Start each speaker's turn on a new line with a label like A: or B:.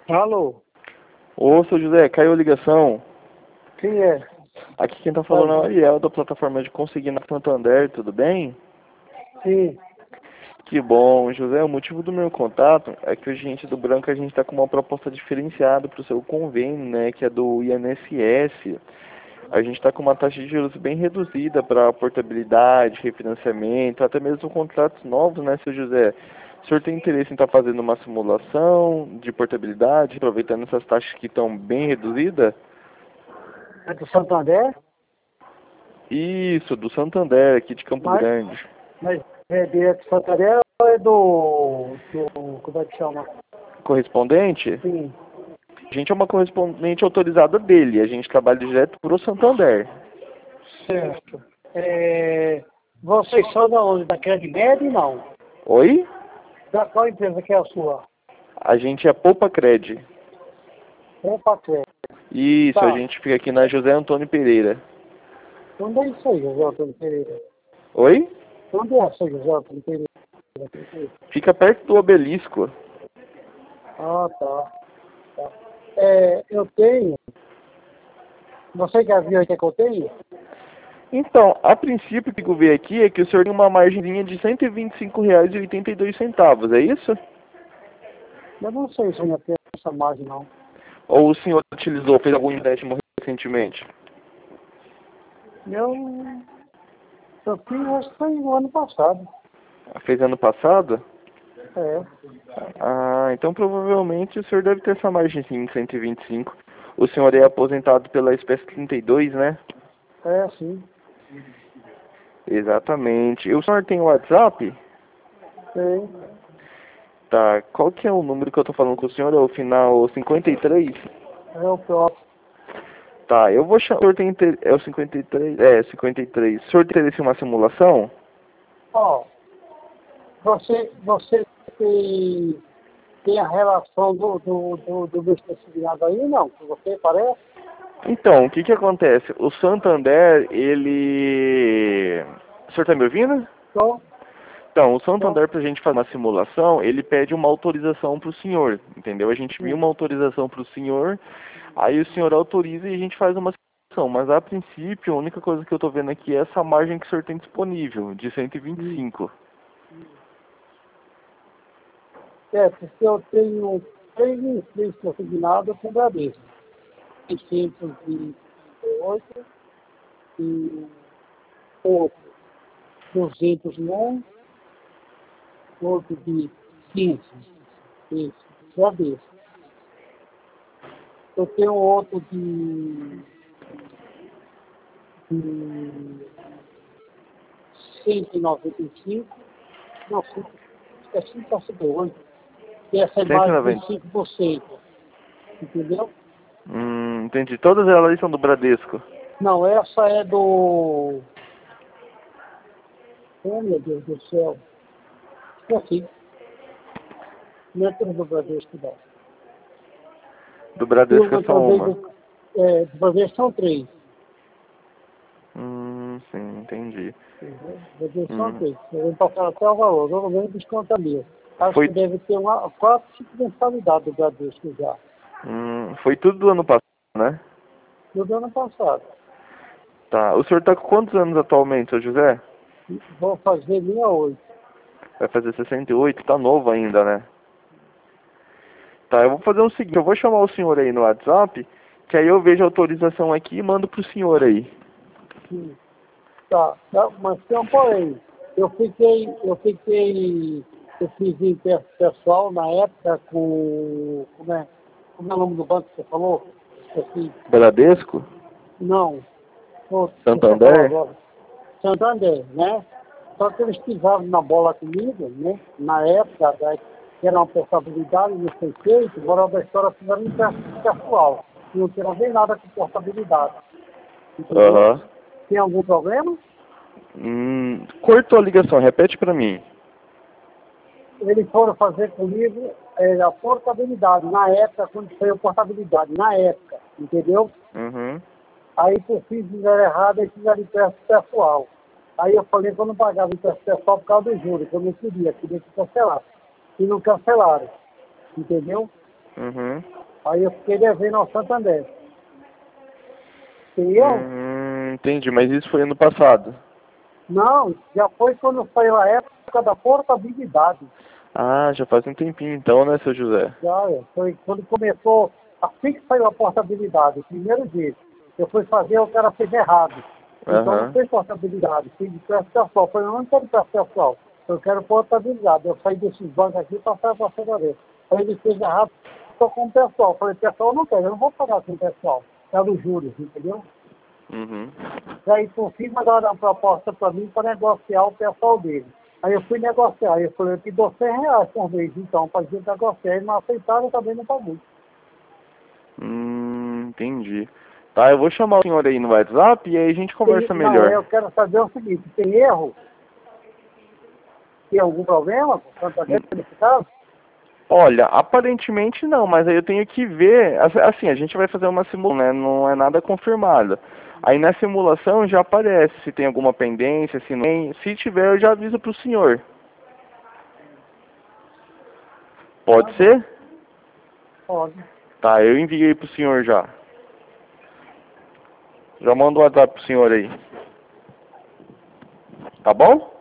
A: Alô?
B: Ô, seu José, caiu a ligação.
A: Quem é?
B: Aqui quem tá falando é o Ariel, da plataforma de Consignado Santander, tudo bem?
A: Sim.
B: Que bom, José, o motivo do meu contato é que o Gente do Branco a gente tá com uma proposta diferenciada pro seu convênio, né, que é do INSS. A gente tá com uma taxa de juros bem reduzida para portabilidade, refinanciamento, até mesmo contratos novos, né, seu José? O senhor tem interesse em estar fazendo uma simulação de portabilidade, aproveitando essas taxas que estão bem reduzidas?
A: É do Santander?
B: Isso, do Santander, aqui de Campo
A: Mas,
B: Grande.
A: mas é direto do Santander ou é como é que chama?
B: Correspondente?
A: Sim.
B: A gente é uma correspondente autorizada dele, a gente trabalha direto pro Santander.
A: Certo. Vocês são da onde? Da Credimed? Não.
B: Oi?
A: Da qual empresa que é a sua?
B: A gente é Poupa Cred.
A: Opa, Cred.
B: Isso, a
A: Tá.
B: gente fica aqui na José Antônio Pereira.
A: Onde é isso aí, José Antônio Pereira?
B: Oi?
A: Onde é essa José Antônio Pereira?
B: Fica perto do obelisco.
A: Ah, tá. Tá. Eu tenho. Você já viu aí que eu tenho?
B: Então, a princípio o que eu vi aqui é que o senhor tem uma margenzinha de R$ 125,82, é isso?
A: Eu não sei se eu ainda tenho essa margem, não.
B: Ou o senhor utilizou, fez algum empréstimo recentemente?
A: Eu, eu fiz, acho que foi no ano passado.
B: Fez ano passado?
A: É,
B: Ah, então provavelmente o senhor deve ter essa margem sim, de 125. O senhor é aposentado pela espécie 32, né?
A: sim.
B: Exatamente. E o senhor tem WhatsApp?
A: Tem.
B: Tá. Qual que é o número que eu tô falando com o senhor? É o final 53?
A: É o próprio.
B: Tá, eu vou chamar. O senhor tem é o 53? É, 53. O senhor tem interesse em uma simulação?
A: Ó, você tem a relação do meu estacionado aí, não? Com você, parece?
B: Então, o que que acontece? O Santander, ele... O senhor tá me ouvindo?
A: Então,
B: Então, o
A: então,
B: Santander, para a gente fazer uma simulação, ele pede uma autorização para o senhor, entendeu? A gente viu
A: sim.
B: uma autorização para o senhor, aí o senhor autoriza e a gente faz uma simulação. Mas, a princípio, a única coisa que eu estou vendo aqui é essa margem que o senhor tem disponível, de 125.
A: Porque eu tenho três inscritos consignados com o Bradesco. 638 e outro 201, outro de 15. Isso, Bradesco. Eu tenho outro de 195, não, é 168, que essa é mais de
B: 190.
A: 25%, entendeu?
B: Entendi. Todas elas são do Bradesco.
A: Não, essa é do... Oh, meu Deus do céu. Aqui, não é tudo do Bradesco, não.
B: Do Bradesco é
A: Turma
B: só
A: também
B: uma.
A: do Bradesco são três.
B: Sim, entendi.
A: Entendeu? Bradesco são
B: Hum,
A: três. Eu vou passar até o valor, normalmente desconta mil. Acho
B: foi,
A: que deve ter uma 4, 5 mensalidades do Bradesco já.
B: foi tudo do ano passado, né?
A: No ano passado.
B: Tá. O senhor tá com quantos anos atualmente, seu José?
A: Vou fazer 68.
B: Vai fazer 68, tá novo ainda, né? Tá, eu vou fazer o seguinte, eu vou chamar o senhor aí no WhatsApp, que aí eu vejo a autorização aqui e mando pro senhor aí.
A: Sim. Tá, mas tem um porém. Eu fiz em pessoal na época com, como é o nome do banco que você falou? Esqueci.
B: Bradesco?
A: Não, deixa eu falar
B: Santander?
A: agora. Santander, né? Só que eles pisaram na bola comigo, né? Na época, que era uma portabilidade, não foi feito, moral da história fizeram um empréstimo pessoal. E não tinha nem nada com portabilidade. Entendeu?
B: Aham.
A: Tem algum problema?
B: Cortou a ligação, repete pra mim.
A: Eles foram fazer comigo a portabilidade, na época, quando foi a portabilidade, na época, entendeu?
B: Uhum.
A: Aí por fim fizeram errado e fizeram empréstimo pessoal. Aí eu falei que eu não pagava empréstimo pessoal por causa do juros, que eu não queria que cancelasse. E não cancelaram, entendeu?
B: Uhum.
A: Aí eu fiquei devendo ao Santander. E eu?
B: Entendi, mas isso foi ano passado.
A: Não, já foi quando saiu a época da portabilidade.
B: Ah, já faz um tempinho então, né, seu José?
A: Já, foi quando começou, assim que saiu a portabilidade, o primeiro dia, eu fui fazer, o cara fez errado. Então não
B: Aham.
A: fez portabilidade, fiz de preço pessoal. Foi, eu não quero preço pessoal, eu quero portabilidade. Eu saí desses bancos aqui e passei para a Federação. Aí ele fez errado, estou com o pessoal. Falei, pessoal, eu não quero, eu não vou pagar com o pessoal. É dos juros, entendeu?
B: Uhum.
A: E aí, por fim, mandaram uma proposta para mim para negociar o pessoal dele. Aí eu fui negociar, aí eu falei, eu te dou R$ 100 por mês, então, para a gente negociar. Eles não aceitaram, também não pagou.
B: Entendi. Tá, eu vou chamar o senhor aí no WhatsApp e aí a gente conversa
A: Não,
B: melhor.
A: eu quero saber o seguinte, tem erro? Tem algum problema com Santa
B: Hum,
A: Rita nesse caso?
B: Olha, aparentemente não, mas aí eu tenho que ver, assim, a gente vai fazer uma simulação, né, não é nada confirmado. Aí na simulação já aparece se tem alguma pendência, se não tem. Se tiver, eu já aviso pro senhor.
A: Tá
B: Pode
A: bom,
B: ser?
A: pode.
B: Tá, eu enviei pro senhor já. Já mando o WhatsApp pro senhor aí. Tá bom?